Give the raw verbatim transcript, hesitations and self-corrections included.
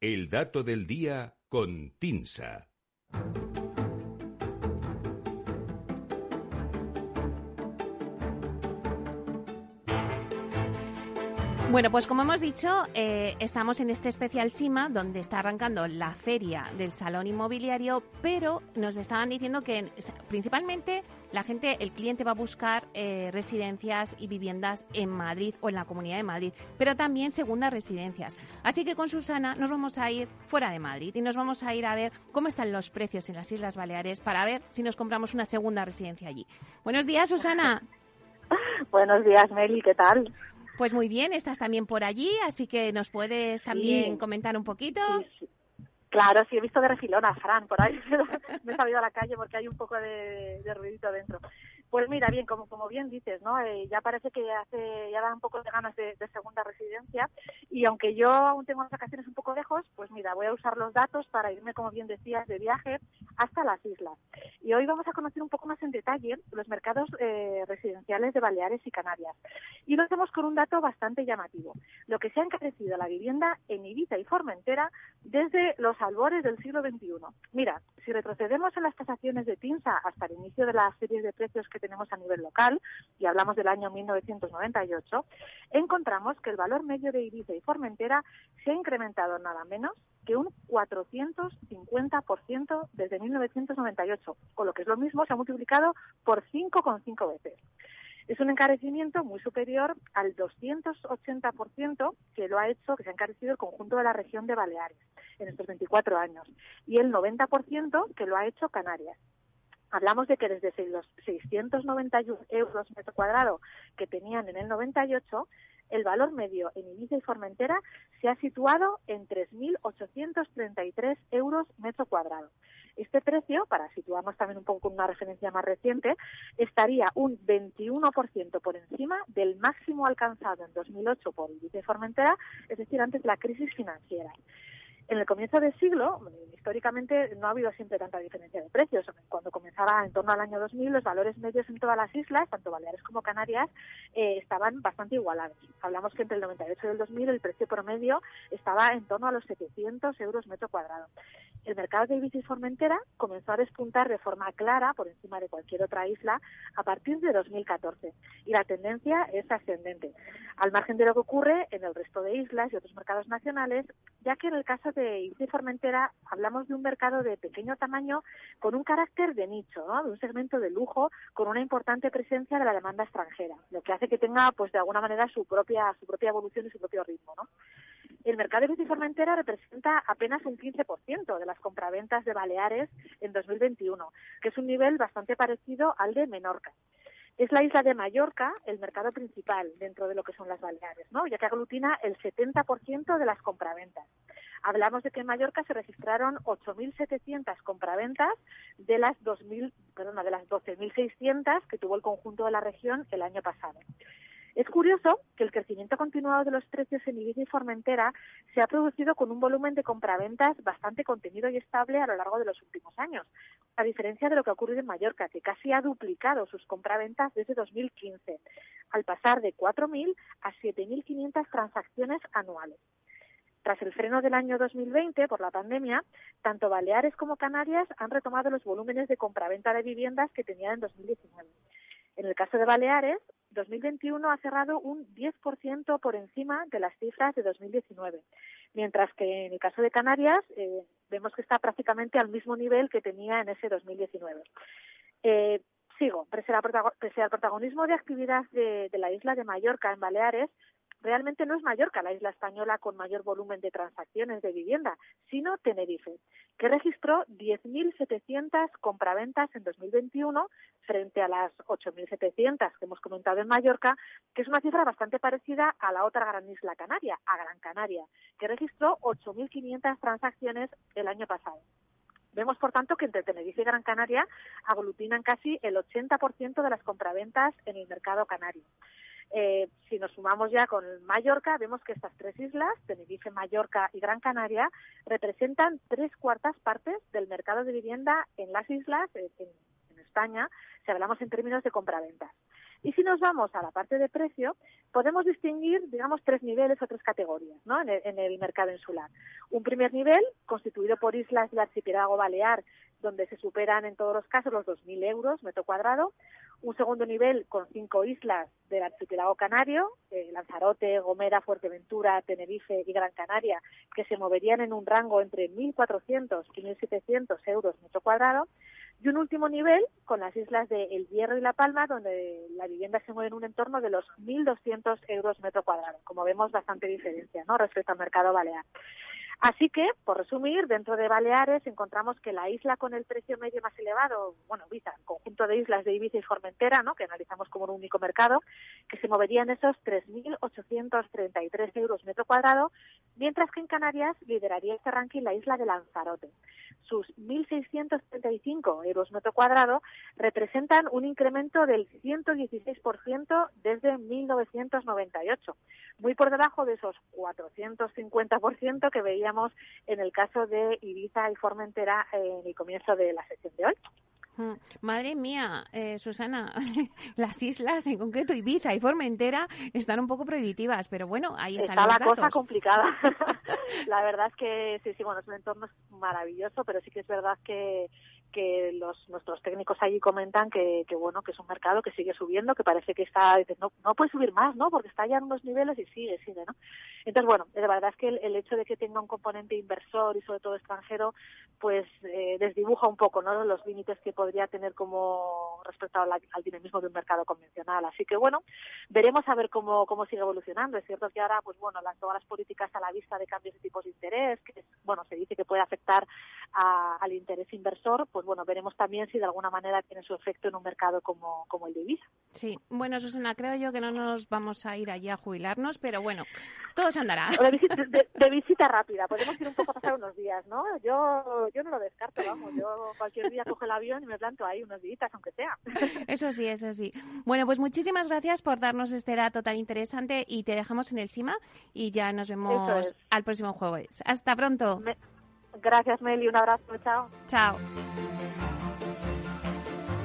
El dato del día con TINSA. Bueno, pues como hemos dicho, eh, estamos en este especial SIMA, donde está arrancando la feria del Salón Inmobiliario, pero nos estaban diciendo que principalmente la gente, el cliente va a buscar eh, residencias y viviendas en Madrid o en la Comunidad de Madrid, pero también segundas residencias. Así que con Susana nos vamos a ir fuera de Madrid y nos vamos a ir a ver cómo están los precios en las Islas Baleares para ver si nos compramos una segunda residencia allí. Buenos días, Susana. Buenos días, Meli, ¿qué tal? Pues muy bien, estás también por allí, así que nos puedes también sí. comentar un poquito. Sí, sí. Claro, sí, he visto de refilón a Fran por ahí, me he salido a la calle porque hay un poco de, de ruidito dentro. Pues mira, bien, como como bien dices, ¿no? Eh, ya parece que hace ya da un poco de ganas de, de segunda residencia y aunque yo aún tengo las vacaciones un poco lejos, pues mira, voy a usar los datos para irme, como bien decías, de viaje hasta las islas. Y hoy vamos a conocer un poco más en detalle los mercados eh, residenciales de Baleares y Canarias. Y lo hacemos con un dato bastante llamativo, lo que se ha encarecido la vivienda en Ibiza y Formentera desde los albores del siglo veintiuno. Mira, si retrocedemos en las tasaciones de TINSA hasta el inicio de las series de precios que tenemos a nivel local, y hablamos del año mil novecientos noventa y ocho, encontramos que el valor medio de Ibiza y Formentera se ha incrementado nada menos que un cuatrocientos cincuenta por ciento desde mil novecientos noventa y ocho, o lo que es lo mismo, se ha multiplicado por cinco coma cinco veces. Es un encarecimiento muy superior al doscientos ochenta por ciento que lo ha hecho, que se ha encarecido el conjunto de la región de Baleares en estos veinticuatro años, y el noventa por ciento que lo ha hecho Canarias. Hablamos de que desde los seiscientos noventa y uno euros metro cuadrado que tenían en el noventa y ocho, el valor medio en Ibiza y Formentera se ha situado en tres mil ochocientos treinta y tres euros metro cuadrado. Este precio, para situarnos también un poco con una referencia más reciente, estaría un veintiuno por ciento por encima del máximo alcanzado en dos mil ocho por Ibiza y Formentera, es decir, antes de la crisis financiera. En el comienzo del siglo, históricamente, no ha habido siempre tanta diferencia de precios. Cuando comenzaba en torno al año dos mil, los valores medios en todas las islas, tanto Baleares como Canarias, eh, estaban bastante igualados. Hablamos que entre el noventa y ocho y el dos mil el precio promedio estaba en torno a los setecientos euros metro cuadrado. El mercado de Ibiza y Formentera comenzó a despuntar de forma clara por encima de cualquier otra isla a partir de dos mil catorce, y la tendencia es ascendente, al margen de lo que ocurre en el resto de islas y otros mercados nacionales, ya que en el caso de Ibiza y Formentera hablamos de un mercado de pequeño tamaño con un carácter de nicho, ¿no? De un segmento de lujo con una importante presencia de la demanda extranjera, lo que hace que tenga, pues de alguna manera, su propia su propia evolución y su propio ritmo, ¿no? El mercado de Ibiza y Formentera representa apenas un quince por ciento de las compraventas de Baleares en dos mil veintiuno, que es un nivel bastante parecido al de Menorca. Es la isla de Mallorca el mercado principal dentro de lo que son las Baleares, ¿no? Ya que aglutina el setenta por ciento de las compraventas. Hablamos de que en Mallorca se registraron ocho mil setecientas compraventas de las dos mil, perdona, de las doce mil seiscientas que tuvo el conjunto de la región el año pasado. Es curioso que el crecimiento continuado de los precios en Ibiza y Formentera se ha producido con un volumen de compraventas bastante contenido y estable a lo largo de los últimos años, a diferencia de lo que ha ocurrido en Mallorca, que casi ha duplicado sus compraventas desde dos mil quince, al pasar de cuatro mil a siete mil quinientas transacciones anuales. Tras el freno del año dos mil veinte por la pandemia, tanto Baleares como Canarias han retomado los volúmenes de compraventa de viviendas que tenían en dos mil diecinueve. En el caso de Baleares, dos mil veintiuno ha cerrado un diez por ciento por encima de las cifras de dos mil diecinueve, mientras que en el caso de Canarias eh, vemos que está prácticamente al mismo nivel que tenía en ese dos mil diecinueve. Eh, sigo, pese al protagonismo de actividad de, de la isla de Mallorca en Baleares, realmente no es Mallorca la isla española con mayor volumen de transacciones de vivienda, sino Tenerife, que registró diez mil setecientas compraventas en dos mil veintiuno frente a las ocho mil setecientas que hemos comentado en Mallorca, que es una cifra bastante parecida a la otra gran isla canaria, a Gran Canaria, que registró ocho mil quinientas transacciones el año pasado. Vemos, por tanto, que entre Tenerife y Gran Canaria aglutinan casi el ochenta por ciento de las compraventas en el mercado canario. Eh, si nos sumamos ya con Mallorca, vemos que estas tres islas, Tenerife, Mallorca y Gran Canaria, representan tres cuartas partes del mercado de vivienda en las islas, en, en España, si hablamos en términos de compraventas. Y si nos vamos a la parte de precio, podemos distinguir, digamos, tres niveles o tres categorías, ¿no? En el, en el mercado insular. Un primer nivel, constituido por islas del archipiélago balear, donde se superan en todos los casos los dos mil euros metro cuadrado. Un segundo nivel con cinco islas del archipiélago canario, eh, Lanzarote, Gomera, Fuerteventura, Tenerife y Gran Canaria, que se moverían en un rango entre mil cuatrocientos y mil setecientos euros metro cuadrado. Y un último nivel con las islas de El Hierro y La Palma, donde la vivienda se mueve en un entorno de los mil doscientos euros metro cuadrado. Como vemos, bastante diferencia, ¿no?, respecto al mercado balear. Así que, por resumir, dentro de Baleares encontramos que la isla con el precio medio más elevado, bueno, Ibiza, el conjunto de islas de Ibiza y Formentera, ¿no?, que analizamos como un único mercado, que se moverían esos tres mil ochocientos treinta y tres euros metro cuadrado, mientras que en Canarias lideraría este ranking la isla de Lanzarote. Sus mil seiscientos treinta y cinco euros metro cuadrado representan un incremento del ciento dieciséis por ciento desde mil novecientos noventa y ocho, muy por debajo de esos cuatrocientos cincuenta por ciento que veíamos en el caso de Ibiza y Formentera en el comienzo de la sesión de hoy. Madre mía, eh, Susana, las islas, en concreto Ibiza y Formentera, están un poco prohibitivas, pero bueno, ahí están Está los la datos. cosa complicada. La verdad es que sí, sí, bueno, es un entorno maravilloso, pero sí que es verdad que que los nuestros técnicos allí comentan que, que bueno, que es un mercado que sigue subiendo, que parece que está, no, no puede subir más, ¿no?, porque está ya en unos niveles y sigue, sigue, ¿no? Entonces, bueno, la verdad es que el, el hecho de que tenga un componente inversor y sobre todo extranjero, pues eh, desdibuja un poco, ¿no?, los límites que podría tener como respecto al, al dinamismo de un mercado convencional. Así que, bueno, veremos a ver cómo, cómo sigue evolucionando. Es cierto que ahora, pues bueno, las, todas las políticas a la vista de cambios de tipos de interés, que bueno, se dice que puede afectar a, al interés inversor, pues bueno, veremos también si de alguna manera tiene su efecto en un mercado como, como el de Ibiza. Sí, bueno, Susana, creo yo que no nos vamos a ir allí a jubilarnos, pero bueno, todo se andará. De visita, de, de visita rápida, podemos ir un poco a pasar unos días, ¿no? Yo yo no lo descarto, vamos, yo cualquier día cojo el avión y me planto ahí unos días, aunque sea. Eso sí, eso sí. Bueno, pues muchísimas gracias por darnos este dato tan interesante y te dejamos en el SIMA y ya nos vemos es. al próximo jueves. Hasta pronto. Me... Gracias, Meli, un abrazo, chao. Chao.